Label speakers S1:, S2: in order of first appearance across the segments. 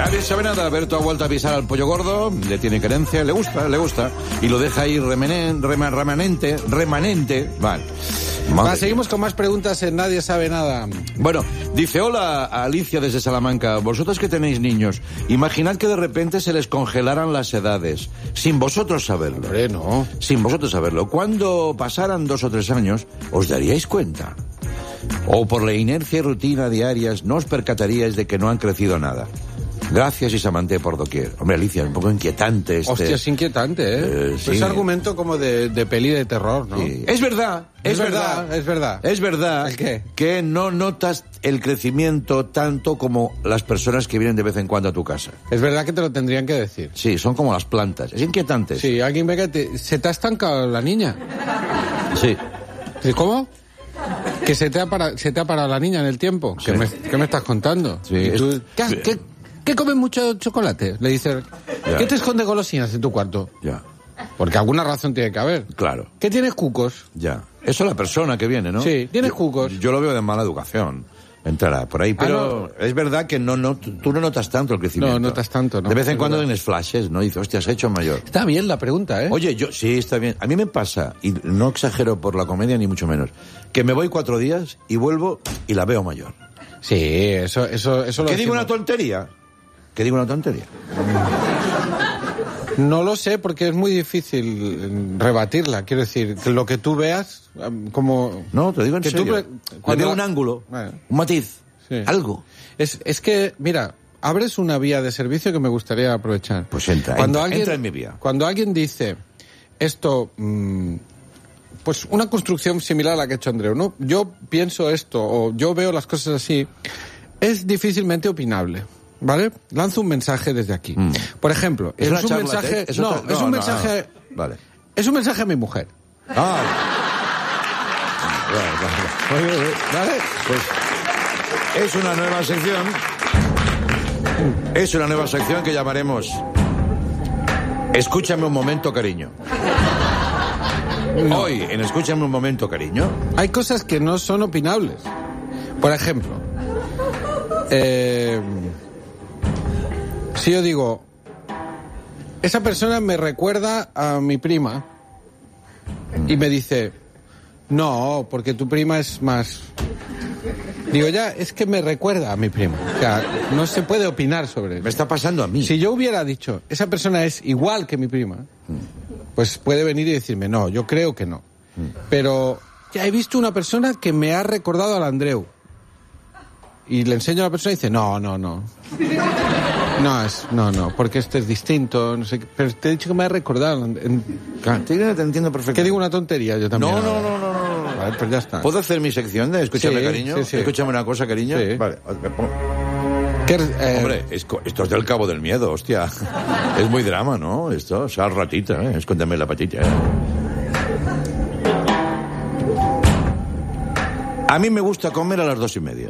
S1: Nadie sabe nada. Alberto ha vuelto a pisar al pollo gordo, le tiene querencia, le gusta, y lo deja ahí remanente. Vale.
S2: Seguimos con más preguntas en Nadie Sabe Nada.
S1: Bueno, dice, hola a Alicia desde Salamanca. Vosotros que tenéis niños, imaginad que de repente se les congelaran las edades, sin vosotros saberlo.
S2: Hombre, no.
S1: Sin vosotros saberlo. Cuando pasaran 2 o 3 años, ¿os daríais cuenta? O por la inercia y rutina diarias, no os percataríais de que no han crecido nada. Gracias y Samanté por doquier. Hombre, Alicia, un poco inquietante este...
S2: Hostia, es inquietante, ¿eh?
S1: Sí.
S2: Es argumento como de peli de terror, ¿no?
S1: Sí. Es verdad.
S2: Es verdad. ¿El qué?
S1: Que no notas el crecimiento tanto como las personas que vienen de vez en cuando a tu casa.
S2: Es verdad que te lo tendrían que decir.
S1: Sí, son como las plantas. Es inquietante.
S2: Sí, alguien ve que se te ha estancado la niña.
S1: Sí.
S2: ¿Cómo? Que se te ha parado la niña en el tiempo.
S1: Sí.
S2: ¿Qué me estás contando?
S1: Sí.
S2: ¿Y tú, ¿Qué comes mucho chocolate? Le dices,
S1: Ya.
S2: ¿qué te esconde golosinas en tu cuarto?
S1: Ya.
S2: Porque alguna razón tiene que haber.
S1: Claro.
S2: ¿Qué tienes cucos?
S1: Ya. Eso es la persona que viene, ¿no?
S2: Sí, tienes cucos.
S1: Yo lo veo de mala educación. Entrará por ahí, pero es verdad que tú no notas tanto el crecimiento.
S2: No notas tanto, ¿no?
S1: De vez en
S2: Es
S1: cuando
S2: verdad.
S1: tienes flashes, ¿no? Dices, hostia, has hecho mayor.
S2: Está bien la pregunta, ¿eh?
S1: Oye, sí, está bien. A mí me pasa, y no exagero por la comedia ni mucho menos, que me voy 4 días y vuelvo y la veo mayor.
S2: Sí, eso lo
S1: ¿Que digo
S2: decimos.
S1: una tontería? ¿Que digo una tontería?
S2: No lo sé, porque es muy difícil rebatirla. Quiero decir, que lo que tú veas, como...
S1: No, te digo en
S2: que tú
S1: serio. Le veo un ángulo,
S2: Bueno.
S1: un matiz,
S2: Sí.
S1: algo.
S2: Es que, mira, abres una vía de servicio que me gustaría aprovechar.
S1: Pues entra en mi vía.
S2: Cuando alguien dice esto, pues una construcción similar a la que ha hecho Andreu, ¿no? Yo pienso esto, o yo veo las cosas así, es difícilmente opinable. ¿Vale? Lanzo un mensaje desde aquí. Por ejemplo,
S1: ¿Es una
S2: un
S1: charla,
S2: mensaje...
S1: es
S2: No,
S1: otra-
S2: es un
S1: no,
S2: mensaje...
S1: no. Vale.
S2: Es un mensaje a mi mujer.
S1: Ah.
S2: ¿Vale?
S1: Pues es una nueva sección. Es una nueva sección que llamaremos Escúchame un momento, cariño. Hoy, en Escúchame un momento, cariño.
S2: Hay cosas que no son opinables. Por ejemplo, si yo digo, esa persona me recuerda a mi prima, y me dice, no, porque tu prima es más... Digo, ya, es que me recuerda a mi prima. O sea, no se puede opinar sobre
S1: Me
S2: eso.
S1: está pasando a mí.
S2: Si yo hubiera dicho, esa persona es igual que mi prima, pues puede venir y decirme, no, yo creo que no. Pero ya he visto una persona que me ha recordado al Andreu. Y le enseño a la persona y dice, no. No, porque este es distinto, no sé qué. Pero te he dicho que me ha recordado.
S1: Claro, te entiendo perfectamente.
S2: Que digo una tontería yo también.
S1: No.
S2: Vale, pues ya está.
S1: ¿Puedo hacer mi sección de Escúchame,
S2: Sí,
S1: cariño?
S2: sí.
S1: Escúchame una cosa, cariño.
S2: Sí.
S1: Vale, me pongo.
S2: Hombre,
S1: Esto es del Cabo del Miedo, hostia. Es muy drama, ¿no? Esto, sal ratita, ¿eh? Escóndeme la patita, ¿eh? A mí me gusta comer a las 2:30.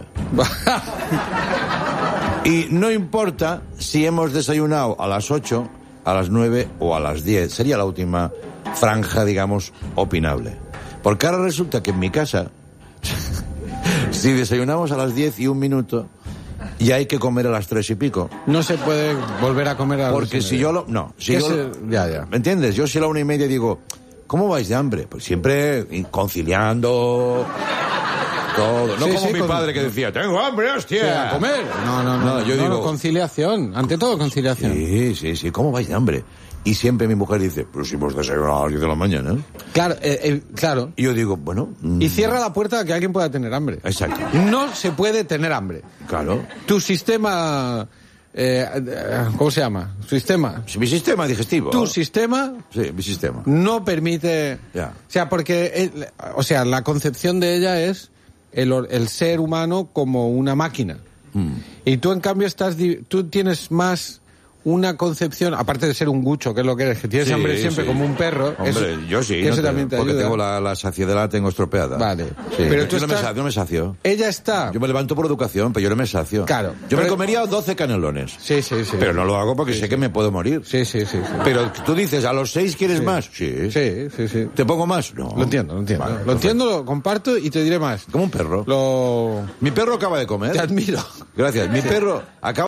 S1: Y no importa si hemos desayunado a las 8, a las 9 o a las 10. Sería la última franja, digamos, opinable. Porque ahora resulta que en mi casa, si desayunamos a las 10 y 1 minuto, ya hay que comer a las 3 y pico.
S2: no se puede volver a comer a las
S1: Porque
S2: 2:30.
S1: si yo lo... No, si
S2: Que
S1: yo
S2: se-
S1: lo-
S2: ya.
S1: ¿Me entiendes? Yo si a la 1:30 digo, ¿cómo vais de hambre? Pues siempre conciliando... Todo. No
S2: Sí,
S1: como
S2: sí,
S1: mi padre que decía, tengo hambre, hostia.
S2: Sí, a comer. No,
S1: yo digo...
S2: conciliación. Ante todo, conciliación.
S1: Sí, ¿cómo vais de hambre? Y siempre mi mujer dice, pues si hemos desayunado a las 10 de la mañana.
S2: Claro, claro.
S1: Y yo digo, bueno...
S2: Y cierra la puerta a que alguien pueda tener hambre.
S1: Exacto.
S2: No se puede tener hambre.
S1: Claro.
S2: Tu sistema... ¿cómo se llama? Sistema.
S1: Mi sistema digestivo.
S2: Tu sistema
S1: Sí, mi sistema.
S2: no permite...
S1: Ya.
S2: O sea, porque... la concepción de ella es el ser humano como una máquina. Y tú, en cambio, tú tienes más una concepción, aparte de ser un gucho, que es lo que eres, que tienes
S1: Sí,
S2: hambre siempre
S1: sí.
S2: como un perro.
S1: Hombre, yo sí.
S2: Que eso también te
S1: porque
S2: ayuda.
S1: tengo la saciedad la tengo estropeada.
S2: Vale.
S1: Sí.
S2: Pero tú
S1: yo
S2: estás-
S1: no me sacio.
S2: Ella está...
S1: Yo me levanto por educación, pero yo no me sacio.
S2: Claro.
S1: Yo me
S2: Pero-
S1: comería 12 canelones.
S2: Sí.
S1: Pero no lo hago porque sé que me puedo morir.
S2: Sí.
S1: Pero tú dices, ¿a los 6 quieres
S2: Sí.
S1: más? Sí.
S2: Sí.
S1: ¿Te pongo más? No.
S2: Lo entiendo.
S1: Vale,
S2: lo
S1: perfecto.
S2: entiendo, lo comparto y te diré más.
S1: Como un perro. Mi perro acaba de comer.
S2: Te admiro.
S1: Gracias. Mi perro acaba